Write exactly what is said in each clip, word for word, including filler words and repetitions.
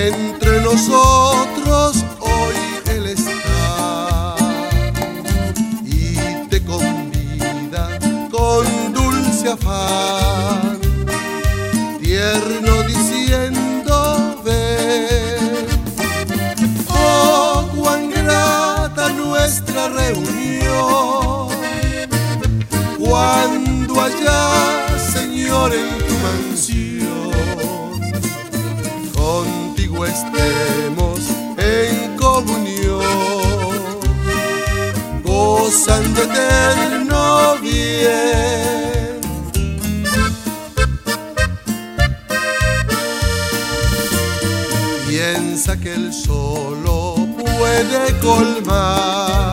Entre nosotros hoy Él está y te convida con dulce afán, tierno diciendo ven. Oh, cuán grata nuestra reunión cuando allá, Señor, en tu mansión contigo estemos en comunión, gozando eterno bien. Piensa que Él solo puede colmar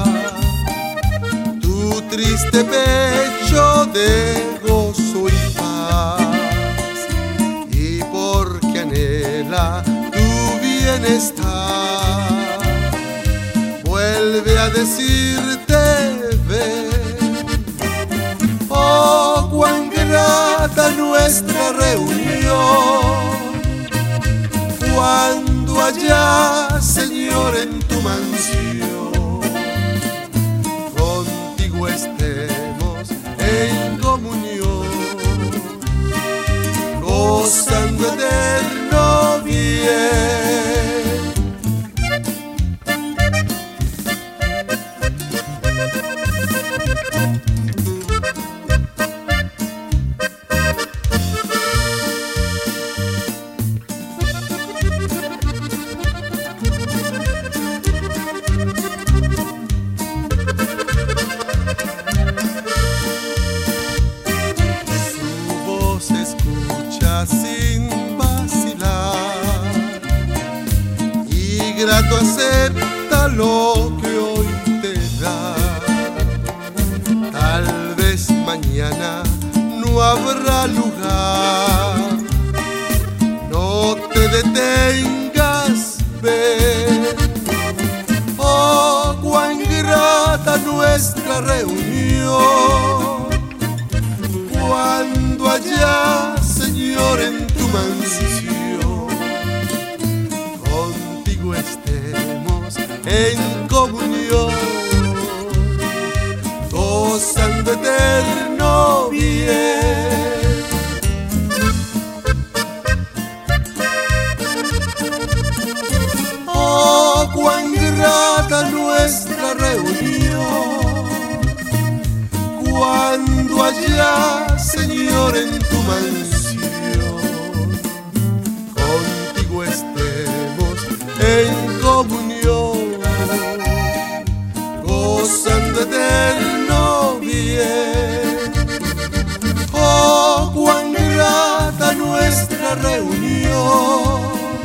tu triste pecho de gozo y paz, y porque anhela tu bienestar, vuelve a decirte ven. Oh, cuán grata nuestra reunión cuando allá, Señor, en tu mansión contigo estemos en comunión, gozando eterno bien. Sin vacilar y grato acepta lo que hoy te da. Tal vez mañana no habrá lugar, no te detengas, ven. Oh, cuán grata nuestra reunión cuando allá, Señor, en tu mansión contigo estemos en comunión, gozando eterno bien. Oh, cuán grata nuestra reunión cuando allá, Señor, en tu mansión contigo estemos en comunión, gozando eterno bien. Oh, cuán grata nuestra reunión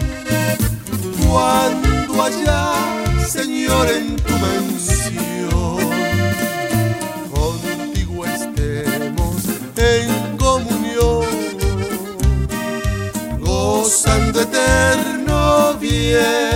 cuando allá, Señor, en tu mansión contigo estemos en comunión, gozando eterno bien.